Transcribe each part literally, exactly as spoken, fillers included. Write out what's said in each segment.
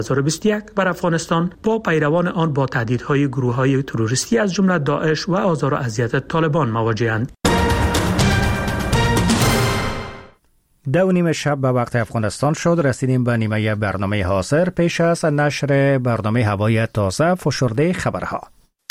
هزار و بیست و یک بر افغانستان با پیروان آن با تهدیدهای گروه‌های تروریستی از جمله داعش و آزار و اذیت طالبان مواجه‌اند. دو نیم شب به وقت افغانستان شد. رسیدیم به نیمه برنامه حاضر. پیش از نشر برنامه هوای تازه فشرده خبرها.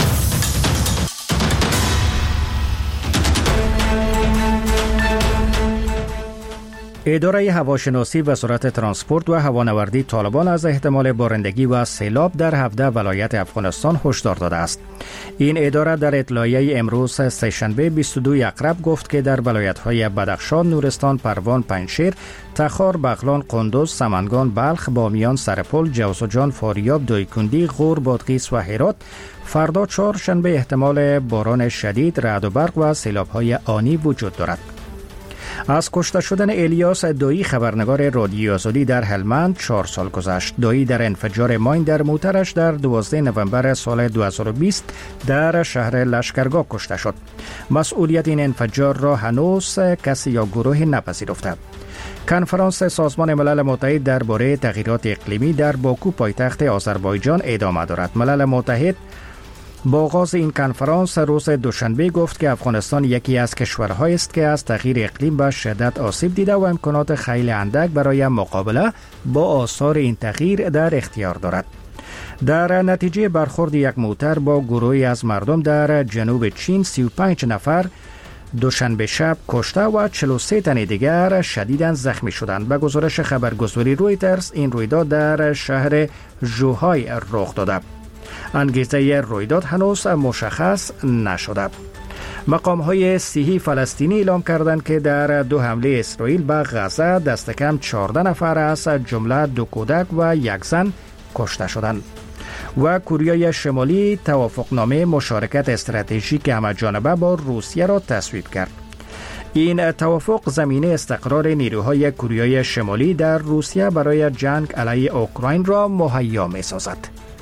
اداره هواشناسی و سرعت ترانسپورت و هوانوردی طالبان از احتمال بارندگی و سیلاب در هفده ولایت افغانستان هشدار داده است. این اداره در اطلاعیه امروز سه‌شنبه بیست و دو اکرب گفت که در ولایت‌های بدخشان، نورستان، پروان، پنجشیر، تخار، بغلان، قندوز، سمنگان، بلخ، بامیان، سرپل، جوزجان، فاریاب، دایکندی، غور، بادغیس و هرات فردا چهارشنبه احتمال باران شدید، رعد و برق و سیلاب‌های آنی وجود دارد. از کشته شدن الیاس دایی خبرنگار رادیوی آزادی در هلمند چهار سال گذشت. دایی در انفجار ماین در موترش در دوازده نوامبر سال دو هزار و بیست در شهر لشکرگاه کشته شد. مسئولیت این انفجار را هنوز کسی یا گروهی نپذیرفته. کنفرانس سازمان ملل متحد درباره تغییرات اقلیمی در باکو پایتخت آذربایجان ادامه دارد. ملل متحد با آغاز این کنفرانس روز دوشنبه گفت که افغانستان یکی از کشورهایی است که از تغییر اقلیم به شدت آسیب دیده و امکانات خیلی اندک برای مقابله با آثار این تغییر در اختیار دارد. در نتیجه برخورد یک موتر با گروهی از مردم در جنوب چین سی و پنج نفر دوشنبه شب کشته و چهل و سه تن دیگر شدیداً زخمی شدند. به گزارش خبرگزاری رویترز این رویداد در شهر ژوهای رخ داده. انگیزه رویداد هنوز مشخص نشده. مقام‌های صحی فلسطینی اعلام کردند که در دو حمله اسرائیل به غزه دست کم چهارده نفر از جمله دو کودک و یک زن کشته شدند. و کوریای شمالی توافقنامه مشارکت استراتژیک همه‌جانبه با روسیه را تصویب کرد. این توافق زمینه استقرار نیروهای کوریای شمالی در روسیه برای جنگ علیه اوکراین را مهیا می‌سازد.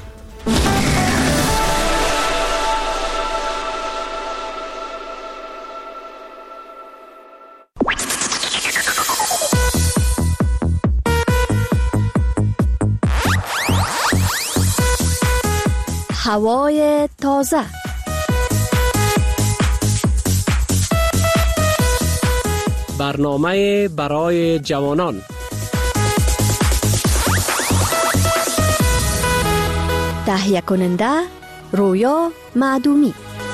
هوای تازه. برنامه برای جوانان. تهیه کننده رویا معدومی.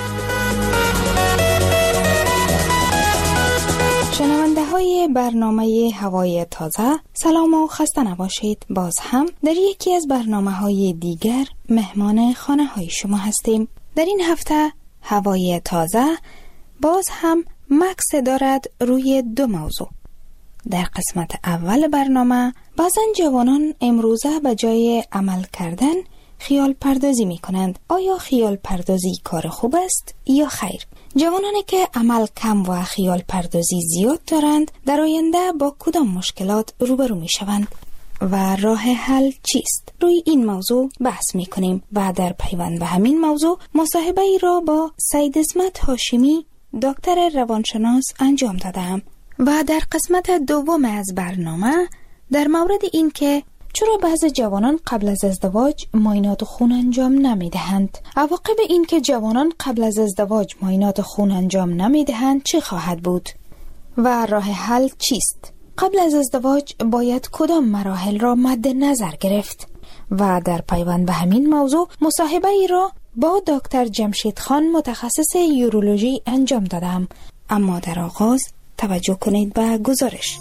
شنونده های برنامه هوای تازه، سلام و خسته نباشید. باز هم در یکی از برنامه های دیگر مهمان خانه های شما هستیم. در این هفته هوای تازه باز هم مکس دارد روی دو موضوع. در قسمت اول برنامه بعضن جوانان امروزه به جای عمل کردن خیال پردازی می کنند. آیا خیال پردازی کار خوب است یا خیر؟ جوانانی که عمل کم و خیال پردازی زیاد دارند در آینده با کدام مشکلات روبرو می شوند و راه حل چیست؟ روی این موضوع بحث می کنیم و در پیوند به همین موضوع مصاحبه ای را با سید اسمت هاشمی دکتر روانشناس انجام دادم و در قسمت دوم از برنامه در مورد این که چرا بعض جوانان قبل از ازدواج معاینات خون انجام نمی دهند؟ عواقب این که جوانان قبل از ازدواج معاینات خون انجام نمی دهند چه خواهد بود؟ و راه حل چیست؟ قبل از ازدواج باید کدام مراحل را مد نظر گرفت؟ و در پیوند به همین موضوع مصاحبه ای را با دکتر جمشید خان متخصص یورولوژی انجام دادم. اما در آغاز توجه کنید به گزارش.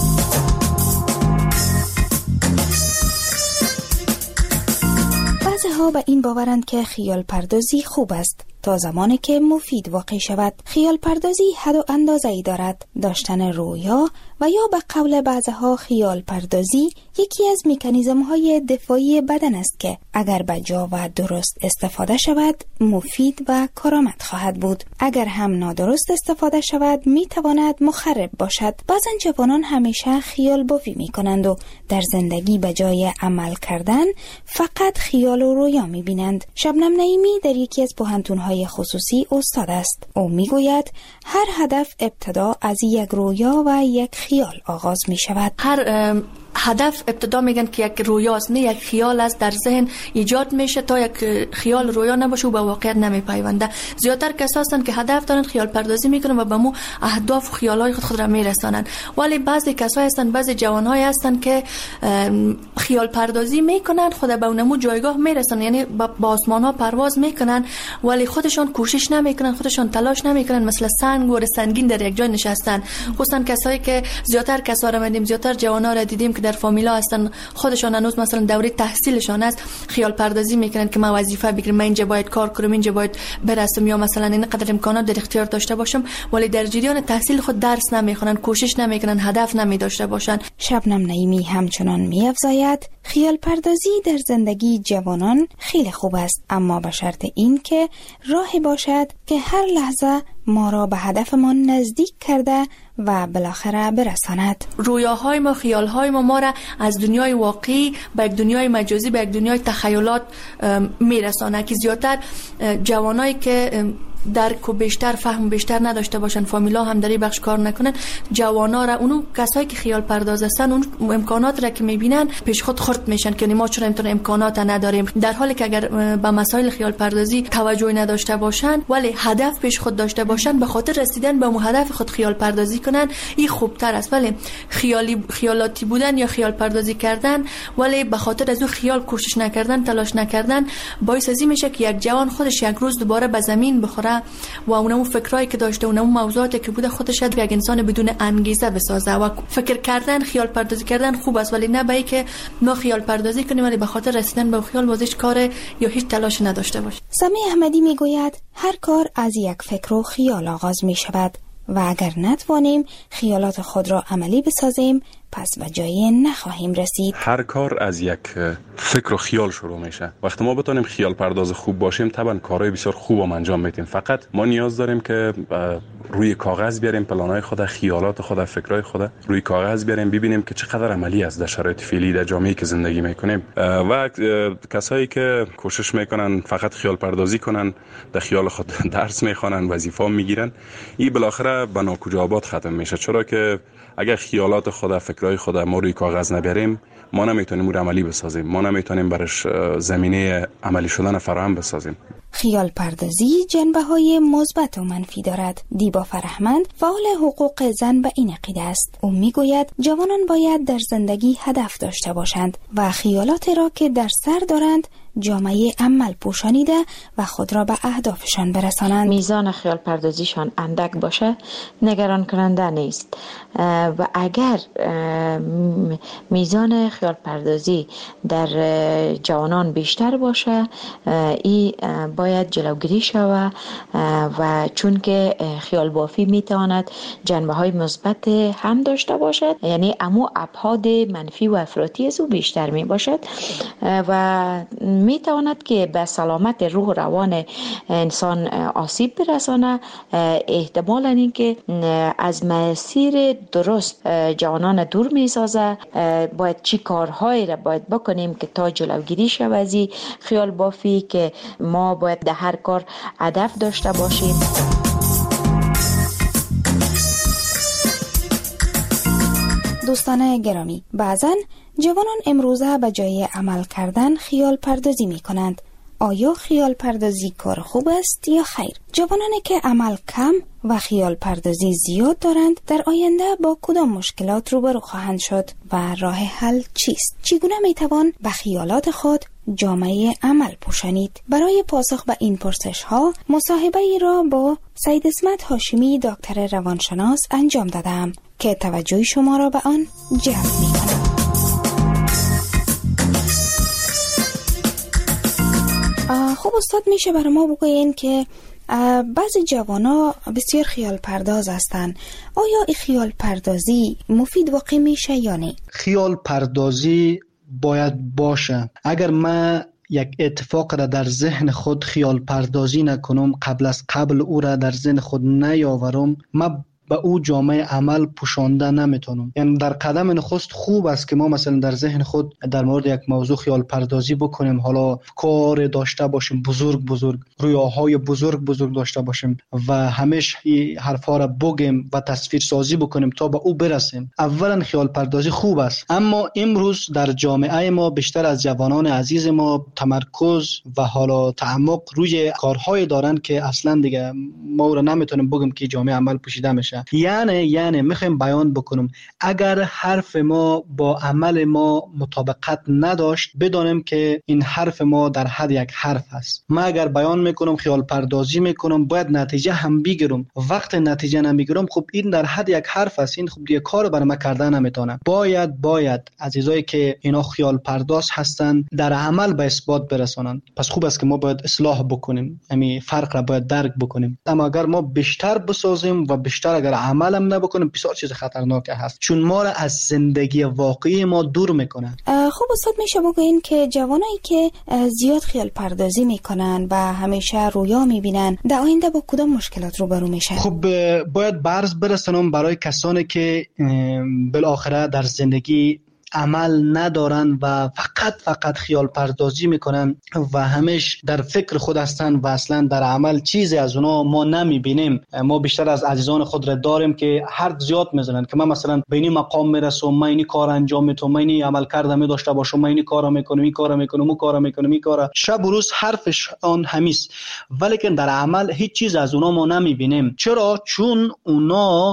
بعضی ها به این باورند که خیال پردازی خوب است تا زمانی که مفید واقع شود. خیال پردازی حد و اندازه‌ای دارد. داشتن رویا و یا به قول بعضها خیال پردازی یکی از مکانیزم‌های دفاعی بدن است که اگر به جا و درست استفاده شود مفید و کارآمد خواهد بود. اگر هم نادرست استفاده شود میتواند مخرب باشد. بعضن جوانان همیشه خیال بافی میکنند و در زندگی به جای عمل کردن فقط خیال و رویا میبینند. شبنم نعیمی در یکی از پوهنتون‌های خصوصی استاد است. او میگوید هر هدف ابتدا از یک رویا و یک خیال آغاز می شود. هر هدف ابتدا میگن که یک رویاست، نه یک خیال است در ذهن ایجاد میشه تا یک خیال رویا نباشه و به واقعیت نمیپیونده. زیادتر کسا هستند که هدف دارن خیال پردازی میکنن و به مو اهداف و خیالای خود خود را میرسانن، ولی بعضی کسا هستند، بعضی جوانهای هستند که خیال پردازی میکنن، خود به اونمو جایگاه میرسن، یعنی با آسمان ها پرواز میکنن ولی خودشون کوشش نمیکنن، خودشون تلاش نمیکنن، مثل سنگ و سنگین در یک جای نشستن. خصوصا کسایی که زیادتر کسا را دیدیم، زیادتر جوانا را دیدیم که در فامیلا هستن، خودشون هنوز مثلا دوره تحصیلشان است، خیال پردازی میکنن که من وظیفه بگیرم، من اینجا باید کار کنم، اینجا باید برسم، یا مثلا اینقدر امکانات در اختیار داشته باشم، ولی در جریان تحصیل خود درس نمیخونن، کوشش نمیکنن، هدف نمی داشته باشن. شبنم نعیمی همچنان می‌افزاید خیال پردازی در زندگی جوانان خیلی خوب است، اما به شرط این که راهی باشد که هر لحظه ما را به هدفمان نزدیک کرده و بالاخره برساند. رویاهای ما، خیالهای ما ما را از دنیای واقعی به یک دنیای مجازی، به یک دنیای تخیلات میرسانه که زیادتر جوانایی که درک و بیشتر فهم بیشتر نداشته باشن، فامیلا هم در این بخش کار نکنن، جوانا را، اونو کسایی که خیال پرداز هستن، اون امکانات را که میبینن پیش خود خرد میشن که ما چرا اینطور امکانات نداریم، در حالی که اگر به مسائل خیال پردازی توجه نداشته باشن ولی هدف پیش خود داشته باشن، به خاطر رسیدن به اون هدف خود خیال پردازی کنن، این خوبتر است. ولی خیالی خیالاتی بودن یا خیال پردازی کردن ولی به خاطر از اون خیال کوشش نکردن، تلاش نکردن، باعث ازی میشه که یک جوان خودش یک روز دوباره به زمین بخوره و اونمو فکرایی که داشته، اونمو موضوعاتی که بوده خودش یک انسان بدون انگیزه بسازه. و فکر کردن، خیال پردازی کردن خوب است، ولی نه به این که ما خیال پردازی کنیم ولی به خاطر رسیدن به خیال واسه کار یا هیچ تلاش نداشته باشیم. سمی احمدی میگوید هر کار از یک فکر و خیال آغاز می شود و اگر نتوانیم خیالات خود را عملی بسازیم پس به جایی نخواهیم رسید. هر کار از یک فکر و خیال شروع میشه. وقتی ما بتونیم خیال پرداز خوب باشیم طبعا کارهای بسیار خوب هم انجام میدیم. فقط ما نیاز داریم که روی کاغذ بیاریم پلانهای خود، خیالات خود، فکرهای خود روی کاغذ بیاریم، ببینیم که چقدر عملی است در شرایط فعلی در جامعه‌ای که زندگی میکنیم. و کسایی که کوشش میکنن فقط خیال پردازی کنن، در خیال خود درس میخوانن، وظیفه میگیرن، این بالاخره به ناکجا آباد ختم میشه. چرا که اگر خیالات خود، فکرهای خود ما روی کاغذ نبریم، ما نمیتونیم اون عملی بسازیم، ما نمیتونیم برش زمینه عملی شدن فراهم بسازیم. خیال پردازی جنبه‌های مثبت و منفی دارد. دیبا فرهمند فعال حقوق زن به این عقیده است. او میگوید جوانان باید در زندگی هدف داشته باشند و خیالات را که در سر دارند جامعه عمل پوشانیده و خود را به اهدافشان برسانند. میزان خیال پردازیشان اندک باشه نگران کننده نیست و اگر میزان خیال پردازی در جوانان بیشتر باشه این باید جلوگیری شود و چون که خیال بافی میتواند جنبه های مثبت هم داشته باشد، یعنی امو ابعاد منفی و افراطی از او بیشتر می باشد و می تواند که به سلامت روح و روان انسان آسیب برسانه. احتمالاً این که از مسیر درست جوانان دور می سازه. باید چی کارهایی را باید بکنیم که تا جلوگیری شود از این خیال بافی، که ما باید در هر کار هدف داشته باشیم. دوستان گرامی، بعضن جوانان امروزه به جای عمل کردن خیال پردازی می کنند. آیا خیال پردازی کار خوب است یا خیر؟ جوانانی که عمل کم و خیال پردازی زیاد دارند در آینده با کدام مشکلات روبرو خواهند شد و راه حل چیست؟ چگونه می توان به خیالات خود جامعه عمل پوشانید؟ برای پاسخ به این پرسش ها مصاحبه ای را با سید اسمت هاشمی دکتر روانشناس انجام دادم که توجه شما را به آن جلب می کنم. خب استاد، میشه برای ما بگوین که بعضی جوانا بسیار خیال پرداز هستند. آیا این خیال پردازی مفید واقع میشه یا نه؟ خیال پردازی باید باشه. اگر من یک اتفاق را در ذهن خود خیال پردازی نکنم، قبل از قبل او را در ذهن خود نیاورم، من به او جامعه عمل پوشانده نمیتونم. یعنی در قدم نخست خوب است که ما مثلا در ذهن خود در مورد یک موضوع خیال پردازی بکنیم، حالا کار داشته باشیم بزرگ بزرگ، رویاهای بزرگ بزرگ داشته باشیم و همیشه حرفا را بگیم و تصویر سازی بکنیم تا به او برسیم. اولا خیال پردازی خوب است، اما امروز در جامعه ما بیشتر از جوانان عزیز ما تمرکز و حالا تعمق روی کارهای دارن که اصلا دیگه ما را نمیتونیم بگیم که جامعه عمل پوشیده میشه. یعنی یعنی میخوایم بیان بکنم اگر حرف ما با عمل ما مطابقت نداشت، بدانیم که این حرف ما در حد یک حرف است. ما اگر بیان میکنم خیال پردازی میکنم باید نتیجه هم بگیرم، وقت نتیجه نمیگیرم خب این در حد یک حرف است، این خب دیگه کار بر ما کردن نمیتونه. باید باید عزیزایی که اینا خیال پرداز هستن در عمل به اثبات برسانند. پس خوب است که ما باید اصلاح بکنیم، همین فرق را باید درک بکنیم. اما اگر ما بیشتر بسازیم و بیشتر اگر عمل هم نبکنیم بسیار چیز خطرناک هست، چون ما را از زندگی واقعی ما دور میکنه. خب استاد میشه بگوین که جوانایی که زیاد خیال پردازی میکنن و همیشه رویا میبینن در آینده با کدام مشکلات روبرو میشن؟ خب باید برز برسونم برای کسانی که بالاخره در زندگی عمل ندارن و فقط فقط خیال پردازی میکنن و همیش در فکر خود هستن و اصلا در عمل چیزی از اونا ما نمیبینیم. ما بیشتر از عزیزان خود را داریم که حرف زیاد میزنن که من مثلا به این مقام میرسم، من این کار انجام میتونم، من این عمل کردم داشته باشم، من این کارا میکنم، این کارا میکنم، اون کارا میکنم، این کارا. شب و روز حرفش آن همیست، ولی که در عمل هیچ چیز از اونا ما نمیبینیم. چرا؟ چون اونا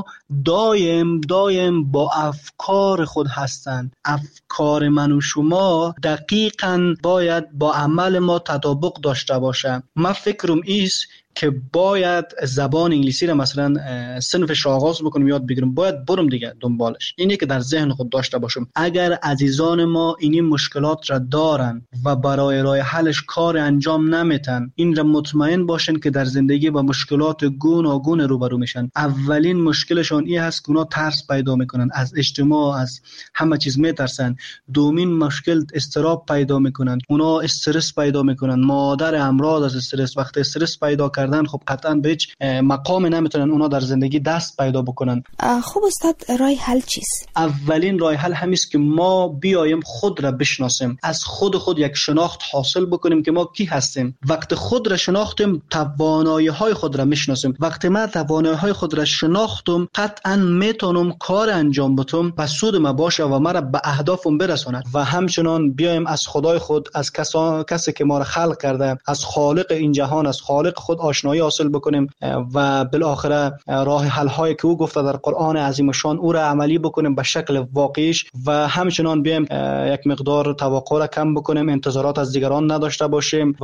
دایم دایم با افکار خود هستن. افکار من و شما دقیقاً باید با عمل ما تطابق داشته باشه. من فکرم ایست که باید زبان انگلیسی را مثلا صنفش آغاز بکنم یاد بگیرم، باید برم دیگه دنبالش. اینه که در ذهن خود داشته باشم. اگر عزیزان ما این مشکلات را دارن و برای راه حلش کار انجام نمیتن، این را مطمئن باشن که در زندگی با مشکلات گوناگون روبرو میشن. اولین مشکلشون این هست که اونا ترس پیدا میکنن از اجتماع، از همه چیز میترسن. دومین مشکل استراب پیدا میکنن، اونا استرس پیدا میکنن. مادر امراض از استرس، وقتی استرس پیدا کردن خب قطعا به هیچ مقام نمیتونن اونا در زندگی دست پیدا بکنن. خب استاد راه حل چیست؟ اولین راه حل همیست که ما بیایم خود را بشناسیم، از خود خود یک شناخت حاصل بکنیم که ما کی هستیم. وقت خود را شناختیم توانایی های خود را میشناسیم. وقتی من توانایی های خود را شناختم قطعا میتونم کار انجام بدم و سود ما باشه و مرا به اهدافم برساند. و همچنان بیایم از خدای خود، از کسا... کسی که ما را خلق کرده، از خالق این جهان، از خالق خود آشنایی حاصل بکنیم و بالاخره راه حل هایی که او گفته در قرآن عظیم شان او را عملی بکنیم به شکل واقعیش. و همچنان بیایم یک مقدار توقع را کم بکنیم، انتظارات از دیگران نداشته باشیم و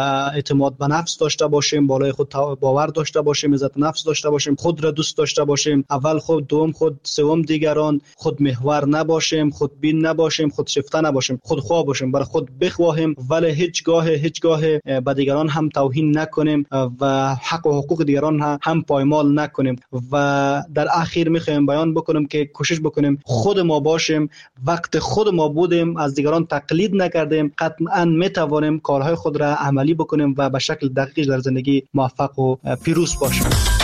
اعتماد به نفس داشته باشیم، بالای خود باور داشته باشیم، عزت نفس داشته باشیم، خود را دوست داشته باشیم. اول خود، دوم خود، سوم دیگران. خود محور نباشیم، خود بین نباشیم، خود شیفته نباشیم، خود خواه باشیم، برای خود بخواهیم ولی هیچگاه هیچگاه به دیگران هم توهین نکنیم و حق و حقوق دیگران هم پایمال نکنیم. و در اخیر میخوایم بیان بکنم که کوشش بکنیم خود ما باشیم. وقت خود ما بودیم، از دیگران تقلید نکردیم، قطعا میتوانیم کارهای خود را عملی بکنیم و به شکل دقیق در زندگی موفق و پیروز باشیم.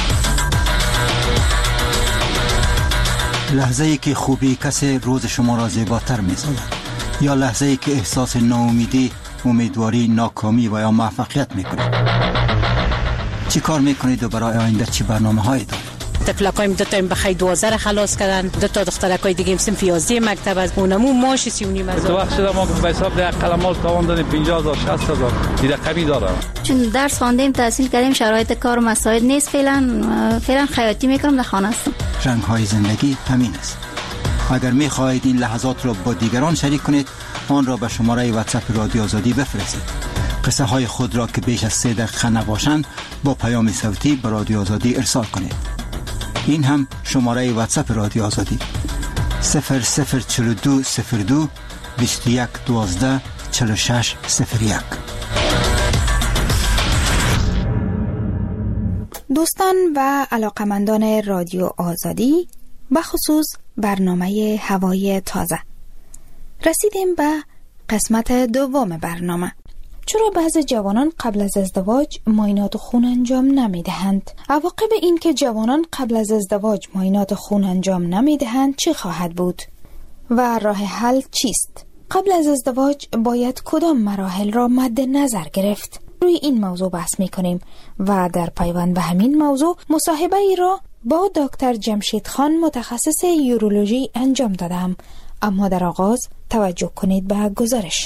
لحظه ای که خوبی کسی روز شما را زیباتر می‌سازد، یا لحظه ای که احساس ناامیدی، امیدواری، ناکامی و یا موفقیت میکنید. چی کار میکنید و برای آینده چی برنامه هایی دارید؟ تفلقایم دو تا بخیر دوازده را خلاص کردن، دو تا دخترکای دیگه صنف یازده مکتب از اونمو ماش سی و نیم هزار. تو وقت شده ما به حساب ده قلمال تاوان دادیم پنجاه هزار شصت هزار دیگه کمی دارم. چون درس خواندیم تحصیل کردیم شرایط کار و مساعد نیست، فعلا فعلا خیاطی میکنم در خانه هستم. رنگ های زندگی همین است. اگر میخواهید این لحظات را با دیگران شریک کنید، آن را به شماره واتساپ رادیو آزادی بفرستید. قصه های خود را که بیش از سه دقیقه نباشند با پیام صوتی به رادیو آزادی ارسال کنید. این هم شماره واتساپ رادیو آزادی صفر صفر چهل و دو صفر دو بیست و یک دوازده چهل و شش صفر یک. دوستان و علاقمندان رادیو آزادی، بخصوص برنامه هوای تازه، رسیدیم به قسمت دوم برنامه. چرا بعضی جوانان قبل از ازدواج معاینات خون انجام نمیدهند؟ عواقب این که جوانان قبل از ازدواج معاینات خون انجام نمیدهند چه خواهد بود؟ و راه حل چیست؟ قبل از ازدواج باید کدام مراحل را مد نظر گرفت؟ روی این موضوع بحث می کنیم و در پیوند به همین موضوع مصاحبه ای را با دکتر جمشید خان متخصص یورولوژی انجام دادم. اما در آغاز توجه کنید به گزارش.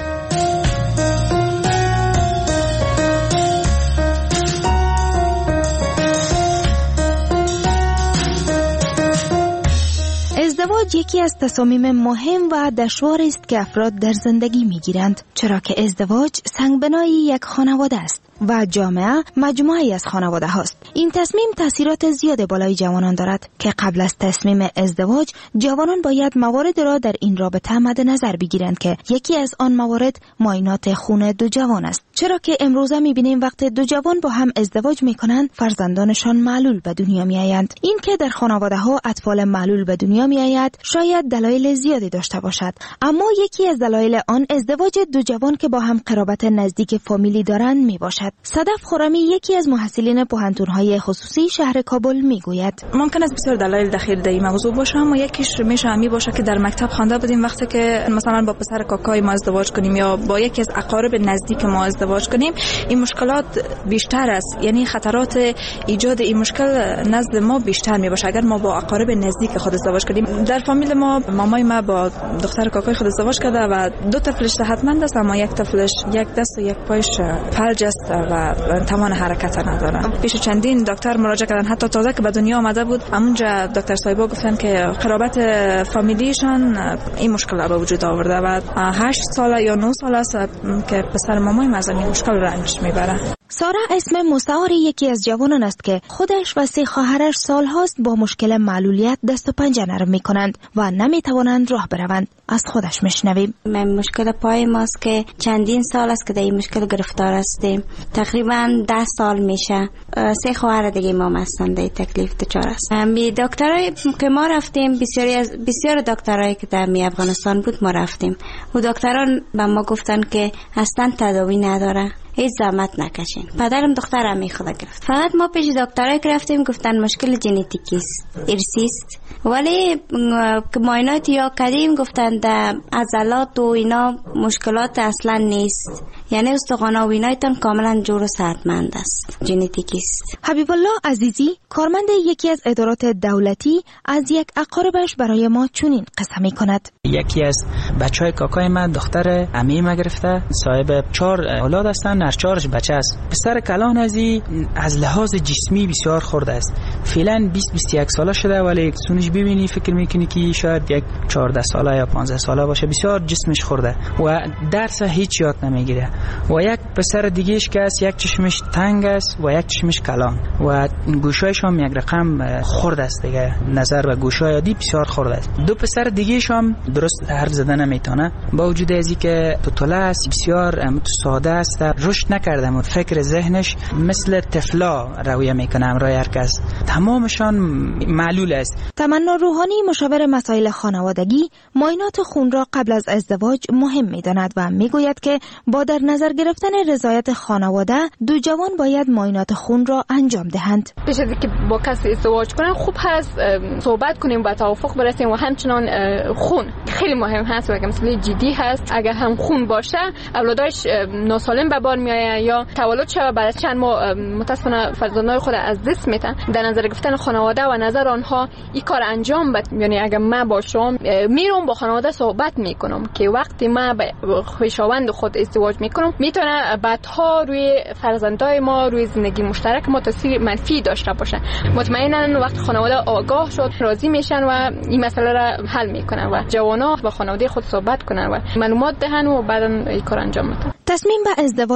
ازدواج یکی از تصامیم مهم و دشوار است که افراد در زندگی میگیرند، چرا که ازدواج سنگبنای یک خانواده است و جامعه مجموعه‌ای از خانواده هاست. این تصمیم تاثیرات زیاد بالای جوانان دارد که قبل از تصمیم ازدواج جوانان باید موارد را در این رابطه مد نظر بگیرند که یکی از آن موارد معاینات خون دو جوان است، چرا که امروزه می‌بینیم وقتی دو جوان با هم ازدواج می‌کنند فرزندانشان معلول به دنیا می‌آیند. این که در خانواده‌ها اطفال معلول به دنیا می‌آید شاید دلایل زیادی داشته باشد، اما یکی از دلایل آن ازدواج دو جوان که با هم قرابت نزدیک فامیلی دارند میباشد. صدف خرمی یکی از محصلین پوهنتون‌های خصوصی شهر کابل میگوید ممکن است بسیار دلایل دخیل در این موضوع باشه، اما یکیش میشه می باشه که در مکتب خوانده بودیم وقتی که مثلا با پسر کاکای ما ازدواج کنیم یا با یکی از اقارب نزدیک ما ازدواج کنیم، این مشکلات بیشتر است، یعنی خطرات ایجاد این مشکل نزد ما بیشتر می باشه اگر ما با اقارب نزدیک خود ازدواج کنیم. در فامیل ما مامای ما با دختر کاکای خود ازدواج کرده و دو طفلش صحتمند است، اما یک طفلش یک دست و یک پایش فلج است و توان حرکت نداره. پیش چندین دکتر مراجعه کردن، حتی تازه که به دنیا آمده بود همونجا دکتر صاحبا گفتن که قرابت فامیلیشان این مشکل به وجود آورده و هشت ساله یا نه ساله است که پسر مامای ما از این مشکل رنج میبره. سارا اسم مستعار یکی از جوانان است که خودش و سه خواهرش سالهاست با مشکل معلولیت دست و پنجه نرم میکنند و نمیتوانند راه بروند. از خودش میشنویم. من مشکل پای ماست که چندین سال است که در این مشکل گرفتار هستیم، تقریبا ده سال میشه. سه خواهر دیگه ما هستن در تکلیف دچار است. می دکترای که ما رفتیم، بسیاری از بسیار دکترایی که در می افغانستان بود ما رفتیم، و دکتران به ما گفتن که اصلا تداوی نداره، هیچ زحمت نکشین. پدرم دخترم می خدا گرفت. فقط ما پیش دکترای که رفتیم گفتن مشکل ژنتیکی است، ارثی است، ولی که معاینات یا کردیم گفتن در عضلات و اینا مشکلات اصلا نیست، یعنی استخوان و اینایتان کاملا جور و صحتمند است، ژنتیکی است. حبیب الله عزیزی کارمند یکی از ادارات دولتی از یک اقاربش برای ما چنین قصه می کند. یکی از بچهای کاکای من دختر عمه ما گرفته، صاحب چهار اولاد هستن، هر چهارش بچه است. پسر کلان ازی از لحاظ جسمی بسیار خورده است، فعلا بیست بیست و یک ساله شده، ولی سونش ببینی فکر میکنی که شاید یک چهارده ساله یا پانزده ساله باشه. بسیار جسمش خورده و درس هیچ یاد نمیگیره. و یک پسر دیگهش که است، یک چشمش تنگ است و یک چشمش کلان و گوشایش هم یک رقم خورده است دیگه، نظر به گوشای عادی بسیار خورده است. دو پسر دیگهش هم درست حرف زدن نمیتونه، با وجود ازی که طفل است، بسیار ساده است، رشد نکرده و فکر ذهنش مثل طفلا رویه میکنه همراه هر کس، تمامشان معلول است. تمنا روحانی مشاور مسائل خانوادگی معاینات خون را قبل از ازدواج مهم میداند و میگوید که با در نظر گرفتن رضایت خانواده دو جوان باید معاینات خون را انجام دهند. پیش از اینکه با کسی ازدواج کنن خوب هست صحبت کنیم و توافق برسیم، و همچنان خون خیلی مهم هست و اگه مسئله جدی هست، اگر هم خون باشه اولادش ناسالم به بار میآید یا تولد شود بعد از چند ماه متاسفانه فرزندان خود از دست میتن. در نظر گرفتن خانواده و نظر آنها این کار انجام بد، یعنی اگر من باشم میرم با خانواده صحبت میکنم که وقتی من با خویشاوند خود ازدواج میکنم میتونه بعدها روی فرزندای ما، روی زندگی مشترک ما تاثیر منفی داشته باشه. مطمئنا وقتی خانواده آگاه شد راضی میشن و این مسئله را حل میکنن و جوانا با خانواده خود صحبت کنن و معلومات دهن و بعدا این کار انجام بدن. تصمیم به ازدواج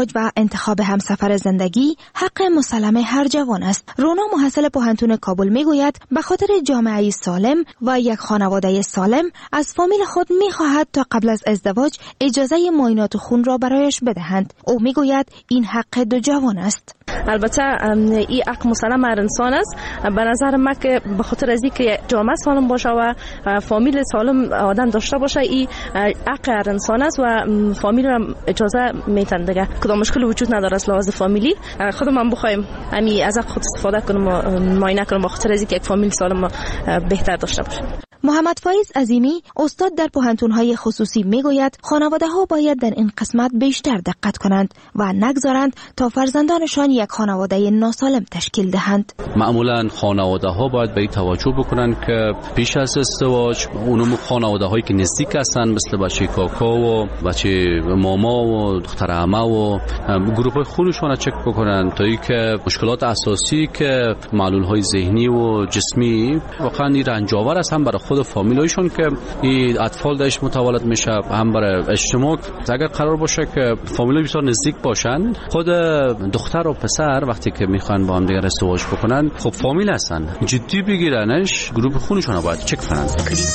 و انتخاب همسفر زندگی حق مسلم هر جوان است. رونا محصل پوهنتون کابل میگوید به خاطر جامعه سالم و یک خانواده سالم از فامیل خود میخواهد تا قبل از ازدواج اجازه معاینات خون را برایش بدهند. او میگوید این حق دو جوان است. البته این حق مسلم هر انسان است. به نظر من که به خاطر از اینکه جامعه سالم باشه و فامیل سالم آدم داشته باشه، این حق هر انسان است و فامیل را اجازه میتن دیگه. کدام مشکل وجود نداره از لحاظ فامیلی. خودم هم بخوایم همین از حق خود استفاده کنم و معاینه کنم به خاطر از اینکه یک فامیل سالم بهتر داشته باشه. محمد فایز عظیمی استاد در پوهنتون‌های خصوصی میگوید خانواده‌ها باید در این قسمت بیشتر دقت کنند و نگذارند تا فرزندانشان یک خانواده ناسالم تشکیل دهند. معمولا خانواده‌ها باید به این توجه بکنند که پیش از ازدواج اونم خانواده‌هایی که نزدیک هستند مثل بچه کاکا و بچه ماما و دختر عمه و گروه‌های خونشون چک بکنند تا اینکه مشکلات اساسی که معلول‌های ذهنی و جسمی واقعا رنجاور است هم برای خود فامیلایشون که این اطفال داش متولد میشه، هم برای اجتماع. اگر قرار باشه که فامیلای بسیار نزدیک باشن، خود دختر و پسر وقتی که میخوان با هم دیگه ازدواج بکنن خب فامیل هستن، جدی بگیرنش، گروه خونشون رو باید چک کنن.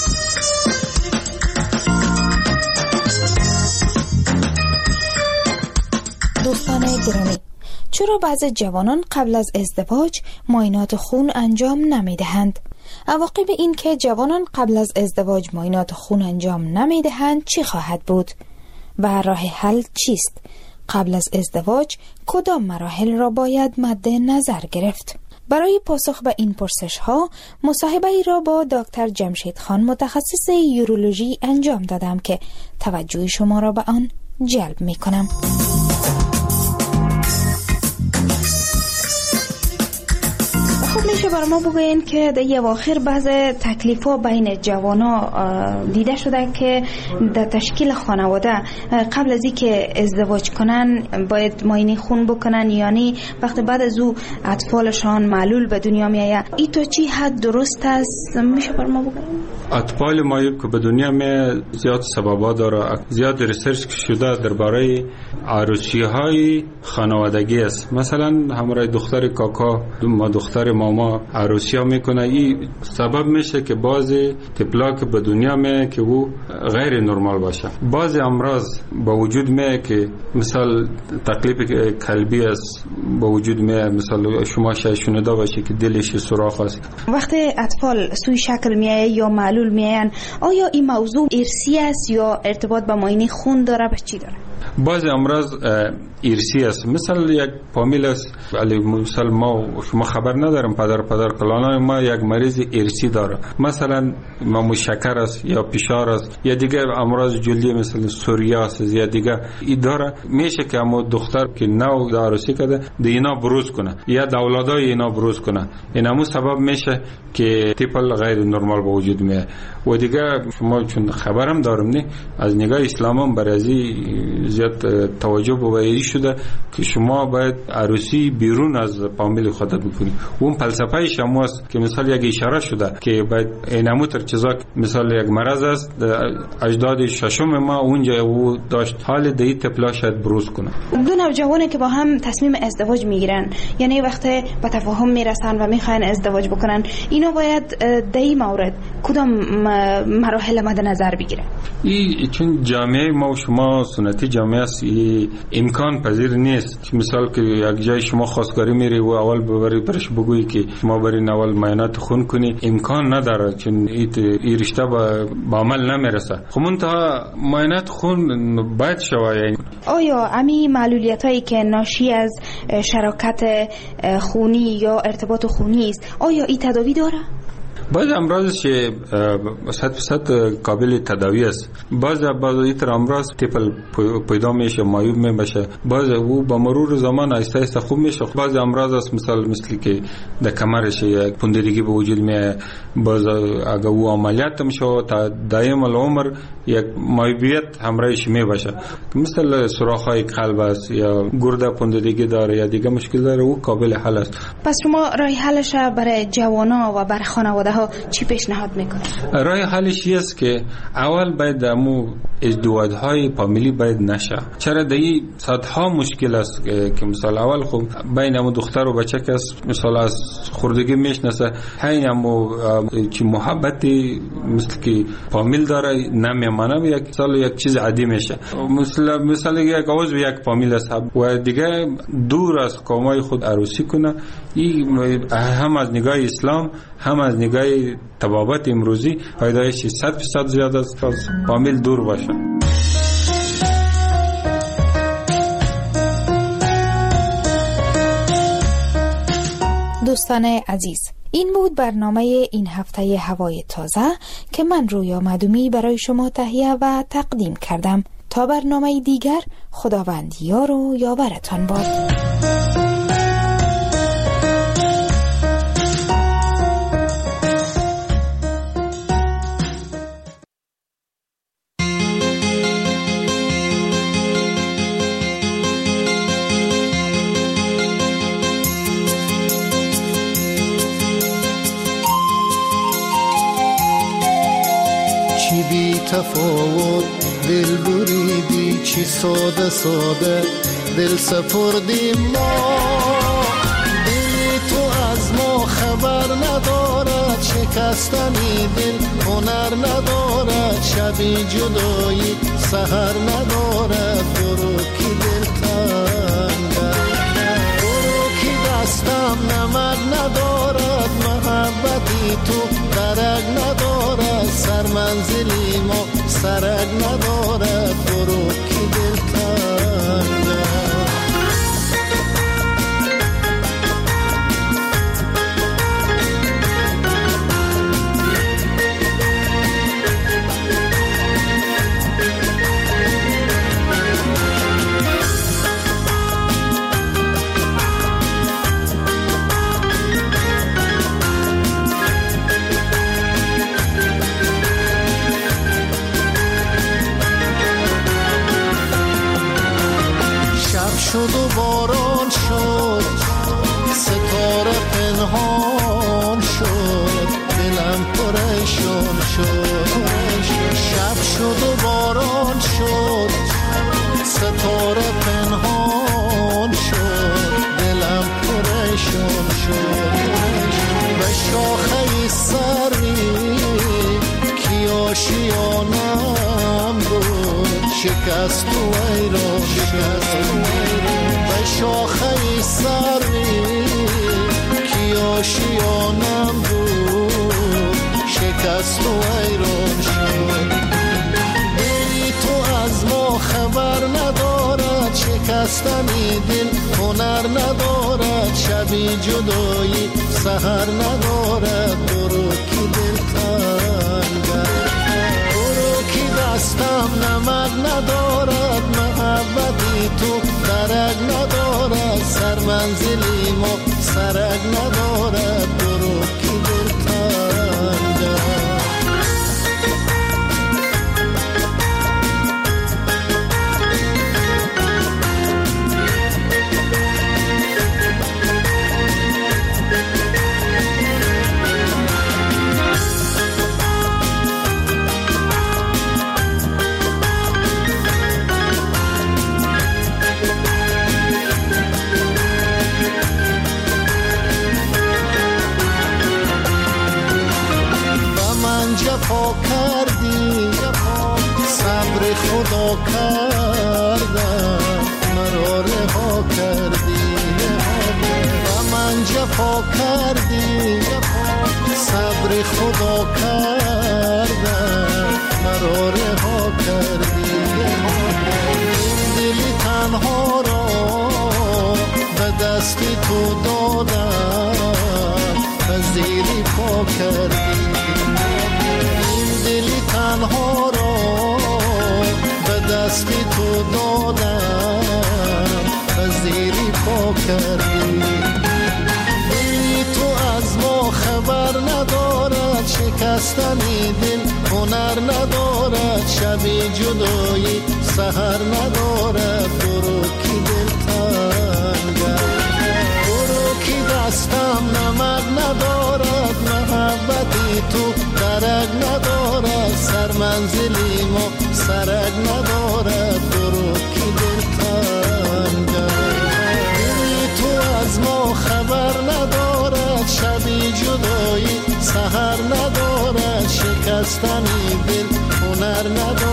دوستان گرامی، چرا بعضی جوانان قبل از ازدواج معاینات خون انجام نمیدهند؟ عواقب این که جوانان قبل از ازدواج معاینات خون انجام نمیدهند چی خواهد بود و راه حل چیست؟ قبل از ازدواج کدام مراحل را باید مد نظر گرفت؟ برای پاسخ به این پرسش ها مصاحبه ای را با دکتر جمشید خان متخصص یورولوژی انجام دادم که توجه شما را به آن جلب می کنم. خب میشه برای ما بگوین که در اواخر بعض تکلیف‌ها بین جوانا دیده شده که در تشکیل خانواده قبل از اینکه ازدواج کنن باید معاینه خون بکنن، یعنی وقتی بعد از او اطفالشان معلول به دنیا میآید. این تا چی حد درست است؟ میشه برای ما بگوین؟ اطفال ما که به دنیا می زیاد سببا داره، زیاد ریسرچ شده درباره عروسی‌های خانوادگی است. مثلا همراه دختر کاکا ما دختر ماما عروسی ها میکنه، این سبب میشه که بعضی طفلا که به دنیا می که او غیر نرمال باشه. بعضی امراض با وجود می که مثال تکلیف قلبی است با وجود می، مثلا شما شاید شنیده باشه که دلش سوراخ است. وقتی اطفال سوی شکل میایه یا معلول میاین، آیا این موضوع ارثی است یا ارتباط با معاینه خون داره؟ به چی داره؟ بعضی امراض ارثی است. مثل یک فامیل است، ولی مثلا ما شما خبر ندارم پدر پدر کلانای ما یک مریض ارثی داره، مثلا ما شکر است یا فشار است یا دیگه امراض جلدی مثل سوریاس یا دیگه ای داره. میشه که اما دختر که نو عروسی کرده د اینا بروز کنه یا د اولادای اینا بروز کنه، این همون سبب میشه که طفل غیر نرمال به وجود میاد. و دیگه شما چون خبرم دارم نه از نگاه اسلام هم برازی زیاد توجه به شده که شما باید عروسی بیرون از فامیل خود بکنید. اون فلسفه شما است که مثلا یک اشاره شده که باید اینمو تر چیزا مثلا یک مرض است اجداد ششم ما اونجا او داشت، حال دی طفلا شاید بروز کنه. دو نوجوانی که با هم تصمیم ازدواج میگیرن، یعنی وقتی به تفاهم میرسن و میخواین ازدواج بکنن، اینا باید در این مورد کدام مراحل مد نظر بگیرن؟ این چون جامعه ما و شما سنتی جامعه است، امکان پذیر نیست. مثال که یک جای شما خواستگاری میری و اول ببری برش بگویی که شما برین اول معاینات خون کنی، امکان نداره چون این رشته با عمل نمیرسه. خب منتها معاینات خون باید شوه. یعنی آیا امی معلولیت هایی که ناشی از شراکت خونی یا ارتباط خونی است، آیا این تداوی داره؟ بعض امراض که صد درصد قابل تداوی است. بعض بعض ایتر امراض طفل پیدا میشه معیوب میشه، بعض او با مرور زمان آهسته آهسته خوب میشه. بعض امراض است مثال مثل که در کمرش یک پوندگی به وجود میاد، بعض اگه او عملیات میشه تا دائم العمر یک معیوبیت همراهش میباشه، مثل سوراخ‌های قلب است یا گرده پوندگی داره یا دیگه مشکل داره، او قابل حل است. پس شما راه حلش برای جوانا و برای خانواده ها چی پیشنهاد میکنه؟ راه حلش است که اول باید امو ازدواج‌های فامیلی باید نشه. چرا دی صدها مشکل است که مثلا اول خب بین امو دختر و بچه که مثلا از خردگی میشناسه، همین امو که محبتی مثل که فامیل داره نمیمانه، یک سال یک چیز عادی میشه. مثلا مثلا یک عضو یک فامیل است و دیگه دور از قومای خود عروسی کنه، این هم از نگاه اسلام هم از نگاه طبابت امروزی پیدایش صد درصد زیاد است که از فامیل دور باشه. دوستان عزیز، این بود برنامه این هفته هوای تازه که من رویا مدومی برای شما تهیه و تقدیم کردم. تا برنامه دیگر، خداوند یار و یاورتان باد. تفاوت دل بریدی، چی ساده ساده دل سپردیم ما. دل تو از ما خبر ندارد، شکستنی دل هنر ندارد، شبی جدایی سحر ندارد. برو کی دل تنگم، برو کی دستم نمک ندارد، محبتی تو درک ندارد، سر منزلی ما سرک ندارد. برو کی دل تنگم. شد و باران شد، ستاره پنهان شد، دلم پریشان شد. شب شد و باران شد، ستاره پنهان شد، دلم پریشان شد. به شاخه سری کی آشیانم بود، شکست و ایران شد. به شاخه سری کی آشیانم بود، شکست و ایران شد. دلی تو از ما خبر ندارد، شکستنی دل هنر ندارد، شبی جدایی سحر ندارد. برو کی دل تنگم، برو کی دستم نمک ندارد، محبتی تو درک ندارد، سر منزلی ما سرک ندارد. برو کی دل تنگم. جفا کردی، صبر خدا کردم، مرا رها کردی. و من جفا کردی، صبر خدا کردم، مرا رها کردی. دلی تنها را به دستی تو دادم، پذیری پا کردی. دلی تنها را به دستی تو دادم، پذیری پا کردی. دلی تو از ما خبر ندارد، شکستنی دل هنر ندارد، شبی جدایی سحر ندارد. برو کی دل تنگم، برو کی دستم نمک ندارد، محبتی شکستن دل هنر ندارد.